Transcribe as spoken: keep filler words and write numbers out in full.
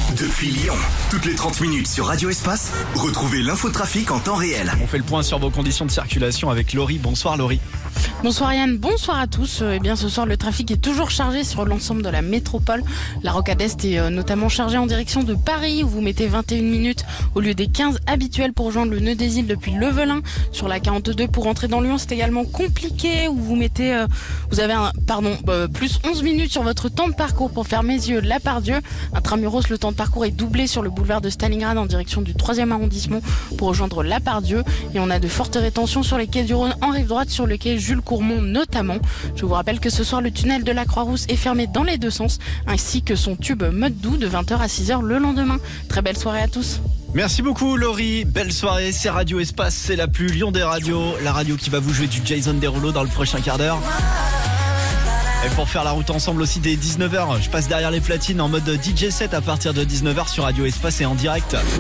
Depuis Lyon, toutes les trente minutes sur Radio Espace, retrouvez l'infotrafic en temps réel. On fait le point sur vos conditions de circulation avec Laurie. Bonsoir Laurie. Bonsoir Yann, bonsoir à tous. Eh bien ce soir le trafic est toujours chargé sur l'ensemble de la métropole. La rocade est est notamment chargée en direction de Paris où vous mettez vingt et une minutes au lieu des quinze habituels pour rejoindre le nœud des îles depuis Levelin. Sur la quarante-deux pour rentrer dans Lyon c'est également compliqué où vous mettez, euh, vous avez un, pardon, euh, plus onze minutes sur votre temps de parcours pour faire Mézieux, La Part-Dieu. Intramuros, le temps de parcours est doublé sur le boulevard de Stalingrad en direction du troisième arrondissement pour rejoindre La Part-Dieu. Et on a de fortes rétentions sur les quais du Rhône en rive droite sur le quai Jules Courmont notamment. Je vous rappelle que ce soir le tunnel de la Croix-Rousse est fermé dans les deux sens ainsi que son tube mode doux de vingt heures à six heures le lendemain. Très belle soirée à tous. Merci beaucoup Laurie, belle soirée, c'est Radio Espace, c'est la plus Lyon des radios, la radio qui va vous jouer du Jason Derulo dans le prochain quart d'heure. Et pour faire la route ensemble aussi dès dix-neuf heures, je passe derrière les platines en mode D J set à partir de dix-neuf heures sur Radio Espace et en direct.